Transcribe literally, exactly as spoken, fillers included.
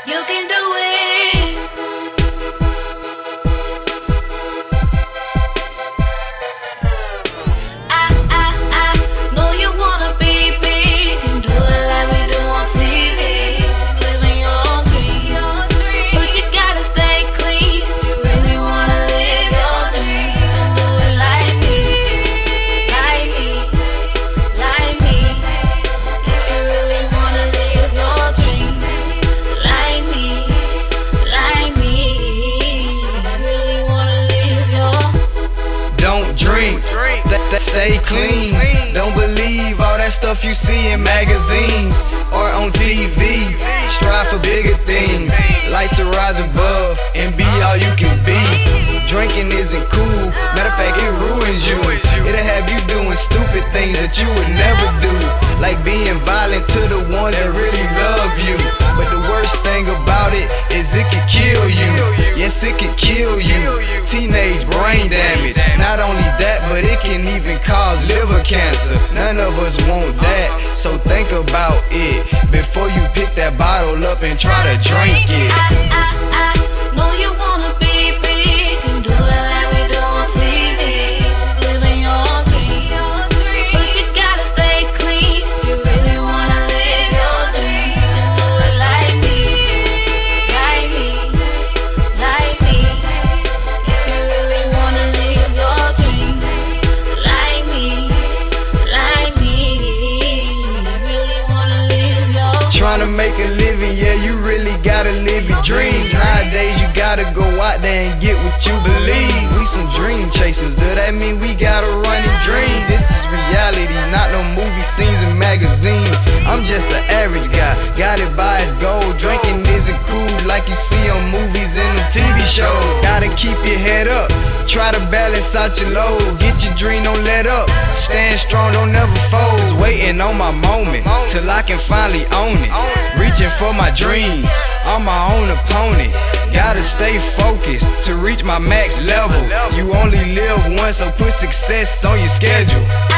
You can do it. I, I, I know you wanna be big and do it like we do on T V. Just living your dream, but you gotta stay clean. You really wanna live your dream. Do it like me, like me, like me. If you really wanna live your dream, like me, like me. You really wanna live your. Don't drink, th- th- stay clean. Don't believe all that stuff you see in magazines or on T V. Strive for bigger things, like to rise above and be all you can be. Drinking isn't cool, matter of fact it ruins you. It'll have you doing stupid things that you would never do, like being violent to the ones that really love you. But the worst thing about it is it could kill you. Yes, it could kill you. Teenage brain damage. Not only that, but it can even cause liver cancer. None of us want that, so think about it before you pick that bottle up and try to drink it. I, I, I know you wanna be big and do it like we do on T V. Just living your dream, but you gotta stay clean. You really wanna live your dream. Just do it like me, like me, like me. If you really wanna live your dream, like me, like me. You really wanna live your. Trying to make a living, yeah, you really gotta live your dreams. Nowadays, you gotta go out there and get what you believe. We some dream chasers, does that mean we gotta run and dream? This is reality, not no movie scenes and magazines. I'm just an average guy, got it by his goal. Drinking isn't cool like you see on movies and the T V shows. Gotta keep your head up, try to balance out your lows. Get your dream, don't let up, stand strong, don't never fold. Just waiting on my moment, till I can finally own it. Reaching for my dreams, I'm my own opponent. Gotta stay focused to reach my max level. You only live once, so put success on your schedule.